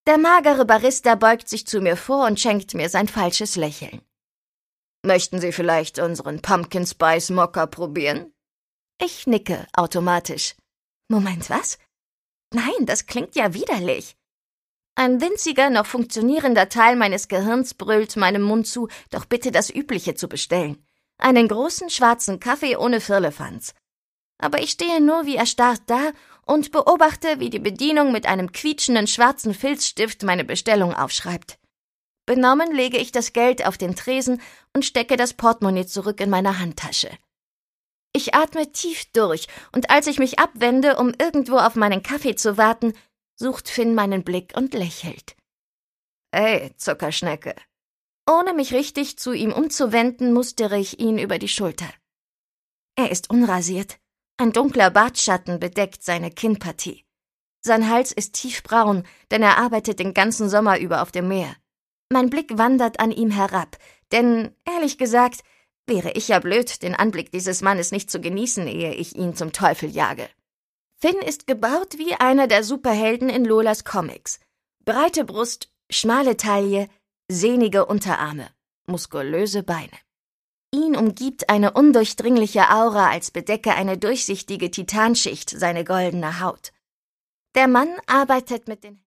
Der magere Barista beugt sich zu mir vor und schenkt mir sein falsches Lächeln. »Möchten Sie vielleicht unseren Pumpkin Spice Mocha probieren?« Ich nicke automatisch. »Moment, was? Nein, das klingt ja widerlich.« Ein winziger, noch funktionierender Teil meines Gehirns brüllt meinem Mund zu, doch bitte das Übliche zu bestellen. Einen großen schwarzen Kaffee ohne Firlefanz. Aber ich stehe nur wie erstarrt da und beobachte, wie die Bedienung mit einem quietschenden schwarzen Filzstift meine Bestellung aufschreibt. Benommen lege ich das Geld auf den Tresen und stecke das Portemonnaie zurück in meine Handtasche. Ich atme tief durch, und als ich mich abwende, um irgendwo auf meinen Kaffee zu warten, sucht Finn meinen Blick und lächelt. »Hey, Zuckerschnecke!« Ohne mich richtig zu ihm umzuwenden, mustere ich ihn über die Schulter. Er ist unrasiert. Ein dunkler Bartschatten bedeckt seine Kinnpartie. Sein Hals ist tiefbraun, denn er arbeitet den ganzen Sommer über auf dem Meer. Mein Blick wandert an ihm herab, denn, ehrlich gesagt, wäre ich ja blöd, den Anblick dieses Mannes nicht zu genießen, ehe ich ihn zum Teufel jage. Finn ist gebaut wie einer der Superhelden in Lolas Comics. Breite Brust, schmale Taille, sehnige Unterarme, muskulöse Beine. Ihn umgibt eine undurchdringliche Aura, als bedecke eine durchsichtige Titanschicht seine goldene Haut. Der Mann arbeitet mit den